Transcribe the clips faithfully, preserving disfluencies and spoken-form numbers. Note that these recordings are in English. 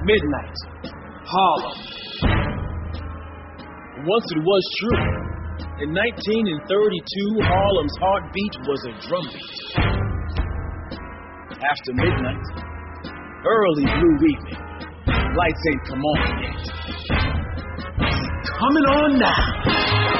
Midnight, Harlem. Once it was true. In nineteen thirty-two, Harlem's heartbeat was a drumbeat. After midnight, early blue evening, lights ain't come on yet. Coming on now.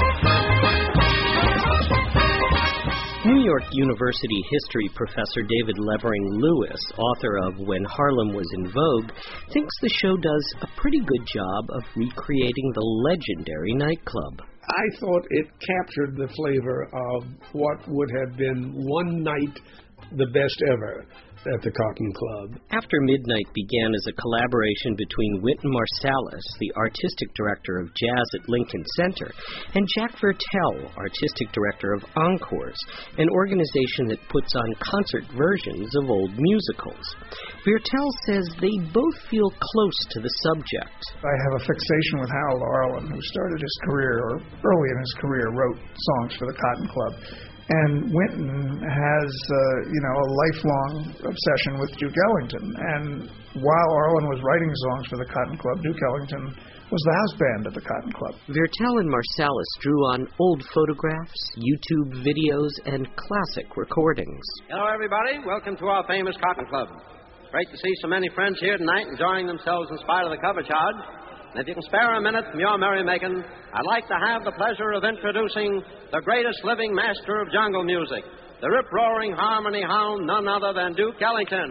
New York University history professor David Levering Lewis, author of When Harlem Was in Vogue, thinks the show does a pretty good job of recreating the legendary nightclub. I thought it captured the flavor of what would have been one night the best ever at the Cotton Club. After Midnight began as a collaboration between Wynton Marsalis, the artistic director of jazz at Lincoln Center, and Jack Viertel, artistic director of Encores, an organization that puts on concert versions of old musicals. Viertel says they both feel close to the subject. I have a fixation with Harold Arlen, who started his career, or early in his career, wrote songs for the Cotton Club. And Wynton has, uh, you know, a lifelong obsession with Duke Ellington. And while Arlen was writing songs for the Cotton Club, Duke Ellington was the house band at the Cotton Club. Viertel and Marsalis drew on old photographs, YouTube videos, and classic recordings. Hello, everybody. Welcome to our famous Cotton Club. Great to see so many friends here tonight enjoying themselves in spite of the cover charge. And if you can spare a minute from your merrymaking, I'd like to have the pleasure of introducing the greatest living master of jungle music, the rip-roaring harmony hound, none other than Duke Ellington.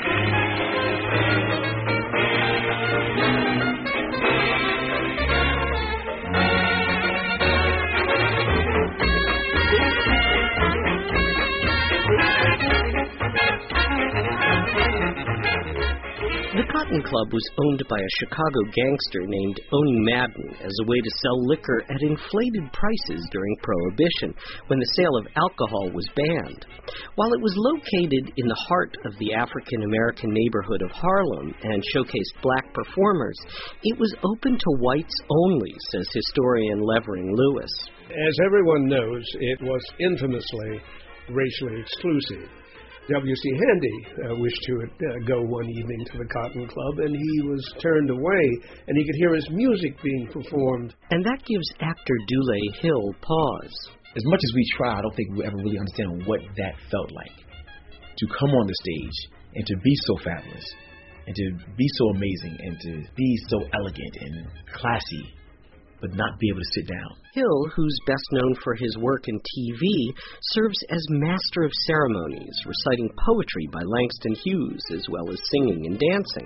The Cotton Club was owned by a Chicago gangster named Oni Madden as a way to sell liquor at inflated prices during Prohibition, when the sale of alcohol was banned. While it was located in the heart of the African-American neighborhood of Harlem and showcased black performers, it was open to whites only, says historian Levering Lewis. As everyone knows, it was infamously racially exclusive. W C Handy uh, wished to uh, go one evening to the Cotton Club, and he was turned away, and he could hear his music being performed. And that gives actor Dule Hill pause. As much as we try, I don't think we ever really understand what that felt like. To come on the stage and to be so fabulous, and to be so amazing, and to be so elegant and classy, but not be able to sit down. Hill, who's best known for his work in T V, serves as master of ceremonies, reciting poetry by Langston Hughes, as well as singing and dancing.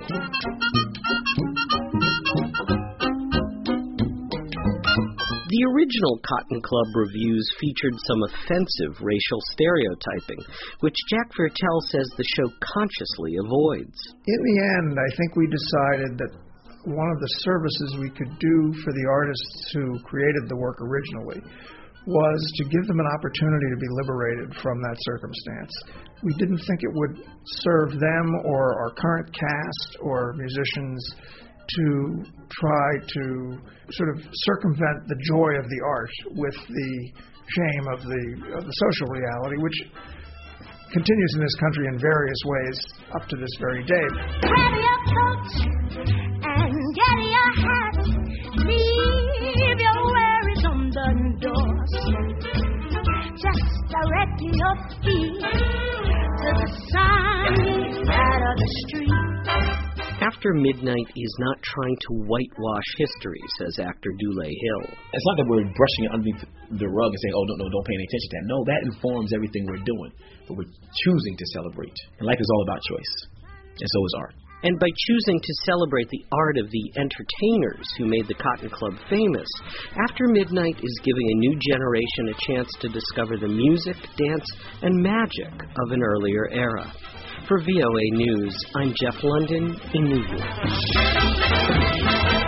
The original Cotton Club revues featured some offensive racial stereotyping, which Jack Viertel says the show consciously avoids. In the end, I think we decided that one of the services we could do for the artists who created the work originally was to give them an opportunity to be liberated from that circumstance. We didn't think it would serve them or our current cast or musicians to try to sort of circumvent the joy of the art with the shame of the, of the social reality, which continues in this country in various ways up to this very day. Grab your coat and get your hat. Leave your worries on the doorstep. Just direct your feet to the sign out of the street. After Midnight is not trying to whitewash history, says actor Dule Hill. It's not that we're brushing it underneath the rug and saying, oh, no, no, don't pay any attention to that. No, that informs everything we're doing. But we're choosing to celebrate. And life is all about choice. And so is art. And by choosing to celebrate the art of the entertainers who made the Cotton Club famous, After Midnight is giving a new generation a chance to discover the music, dance, and magic of an earlier era. For V O A News, I'm Jeff London in New York.